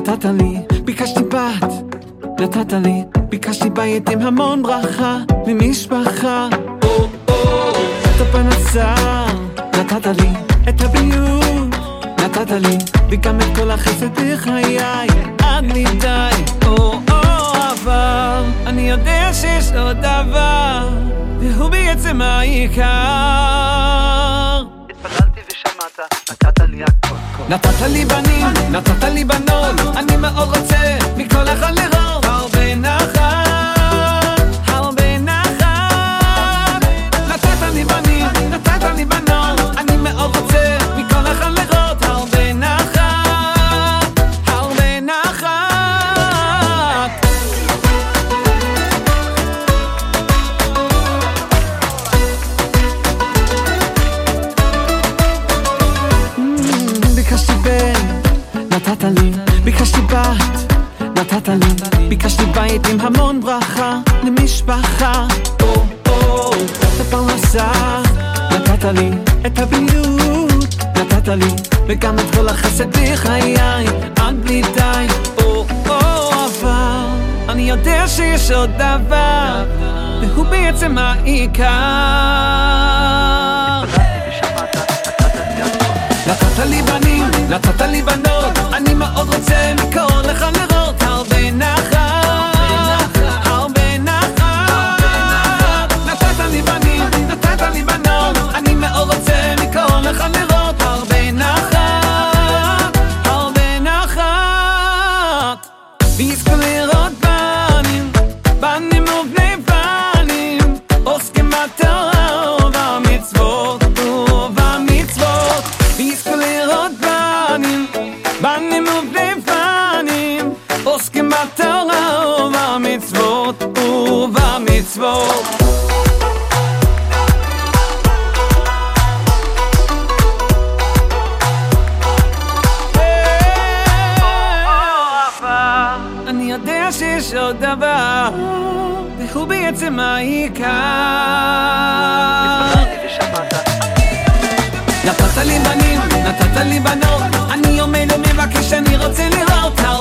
נתת לי, ביקשתי בת, נתת לי, ביקשתי בית עם המון ברכה, למשפחה. את הפנסה, נתת לי, את הבריאות, נתת לי, וגם את כל החסד בחיי, עד מדי. אבל אני יודע שיש עוד דבר, והוא בעצם העיקר. התפללתי ושמעת, נתת לי הכל. נתת לי בנים, נתת לי בנות, אני מאוד רוצה מכל אחד לראות הרבה נחת, הרבה נחת. נתת לי בנים, נתת לי בנות, אני מאוד רוצה מכל אחד לראות הרבה נחת, הרבה נחת. ביקשתי בן, נתת לי, ביקשתי בת, נתת לי, ביקשתי בית עם המון ברכה, למשפחה. את הפרנסה, נתת לי, את הבריאות, נתת לי, וגם את כל החסד בחיי, עד בלי די. אבל אני יודע שיש עוד דבר, והוא בעצם העיקר. נתת לי בנים, נתת לי בנות, אני מאוד רוצה מכל אחד לראות הרבה נחת, הרבה נחת. נתת לי בנים, נתת לי בנות, אני מאוד רוצה מכל אחד לראות הרבה נחת, הרבה נחת. ויזכו לראות בנים, בנים ובני בנים, עוסקים בתורה ובמצוות, ובמצוות. ויזכו לראות בנים, בנים ובני בנים, עוסקים בתורה ובמצוות, ובמצוות. אני יודע שיש עוד דבר, והוא בעצם העיקר. התפללתי ושמעת. נתת לי בנים, נתת לי בנות, אני עומד ומבקש, אני רוצה לראות